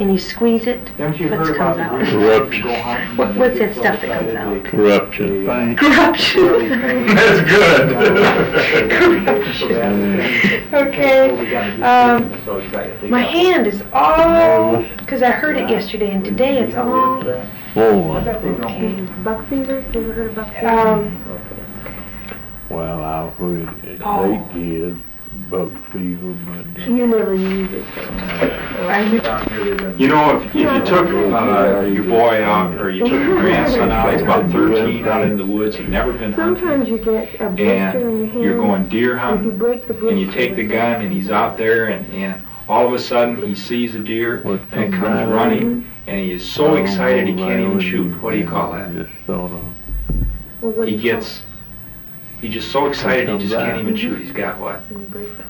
and you squeeze it, what comes out? Corruption. What's that stuff that comes out? Corruption. Corruption. That's good. Okay. My hand is all, because I heard it yesterday, and today it's all. Okay. Buck fever? You ever heard of buck fever? Well, I've heard it Oh. late years, buck fever, but You never use it You know, if you took your boy out, or you took your grandson out, he's about 13, out in the woods, he'd never been hunting, Sometimes you get a blister in your hand. and you're going deer If you hunting, break the blister. and you take the gun, and he's out there, and all of a sudden, he sees a deer, and comes running, and he is so excited he can't even shoot. What do you call that? Just sort of. Well, what do He you call gets, he's just so excited he just can't even shoot. He's got what? it when you break it?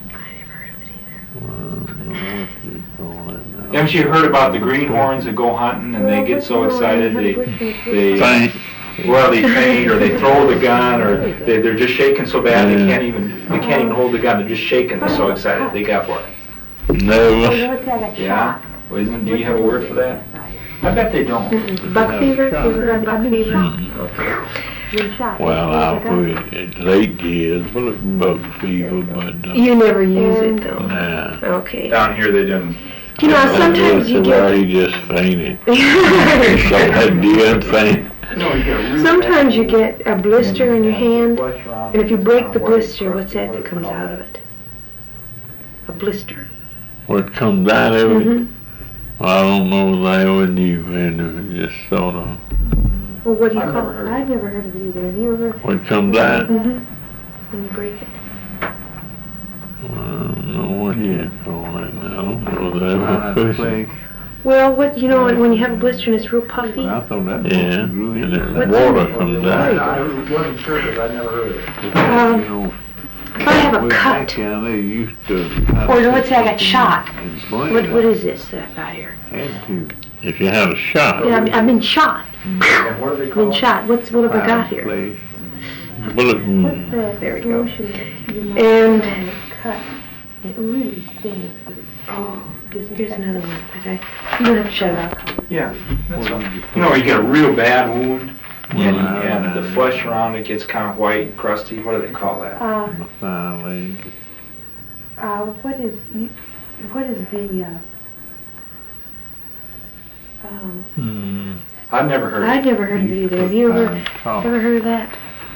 Haven't you heard about the greenhorns that go hunting and they get so excited they Faint. well they faint or they throw the gun or they're just shaking so bad they can't even hold the gun. They're just shaking. They're so excited. They got what? Nervous. Yeah. Well, do you have a word for that? I bet they don't. Buck fever? You ever heard of buck fever? Been shot. Well, I've heard it late years, buck fever, but You never use it though. nah. Okay. Down here they didn't. You know, sometimes you Well, get. he just fainted. So that deer faint. Sometimes you get a blister in your hand, and if you break the blister, what's that comes out of it? A blister. What comes out of it? Mhm. I don't know if I ever knew, and it just sort of, Well, what do you call it? I've never heard of it either. Have you ever? what comes out? Mhm. When you break it. I don't know what you call it now. I don't know that ever. Well, what you know, when you have a blister and it's real puffy. Yeah, and then What's water in it? comes out. I wasn't sure because I never heard of it. If I have a cut, They used to. or let's say I got shot. What What is this that I got here? If you have a shot. Yeah, I've been shot. And what do they I've call been it? shot. What have I got here? Bullet. What's the There we go. solution that you might And- put on a cut? It really stings, but it's Here's another one. But you don't have to shut it off. Yeah. That's all. You know, you get a real bad wound and the flesh around it gets kind of white and crusty. What do they call that? what is the I've never heard of it. I've never heard of it either. Have you ever heard of that?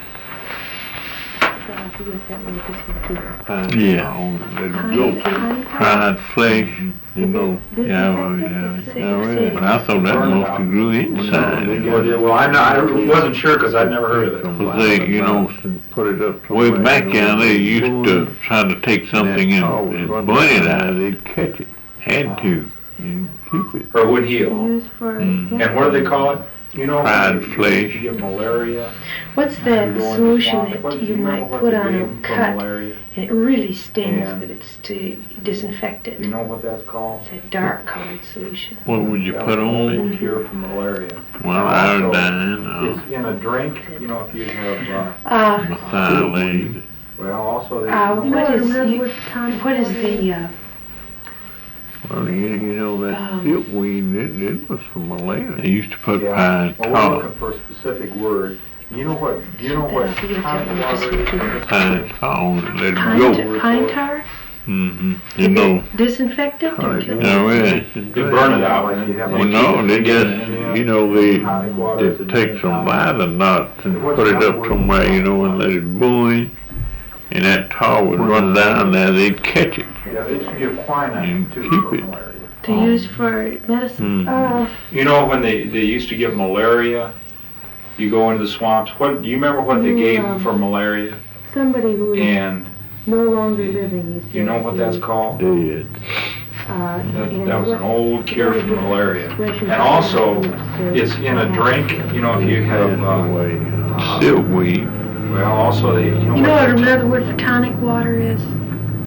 Yeah, fried flesh, you know. Yeah, but I thought that mostly grew inside. Well, I wasn't sure because I'd never heard of it. But they, you know, way back down they used to try to take something and burn it out. They'd catch it. Had to. And keep it. Or would heal. used for? Mm. And what do they call it? You know, Fried flesh. you get malaria. What's that solution that you might put on a cut Malaria? and it really stings, Yeah. but it's to disinfect it? You know what that's called? It's a dark colored solution. What would you put on it? Cure for malaria. Well, iodine It's in a drink, you know, if you have, methylate. well, also they. What is the, Well, you know that silkweed, it was for malaria. They used to put Yeah. pine Well, we're tar. looking for a specific word. Do you know what Pine Pine tar on it, let it go. pine tar? Mm-hmm. You know. Disinfectant or kill it? No, yeah. They burn it out. Well, no, they just, you know, they take some lighter knots and put it up somewhere, you know, and let it boil. And that tar would run down there, they'd catch it. Yeah, they should give quinine And too keep for it. malaria. To use for medicine? Mm. You know, when they used to give malaria, you go into the swamps, do you remember what they gave them for malaria? Somebody who is And no longer living used to. you know what that's called? Dead. That was an old cure for malaria. And also, it's in a drink, you know, if you have, Silkweed. well, also they, You know what another word for tonic water is?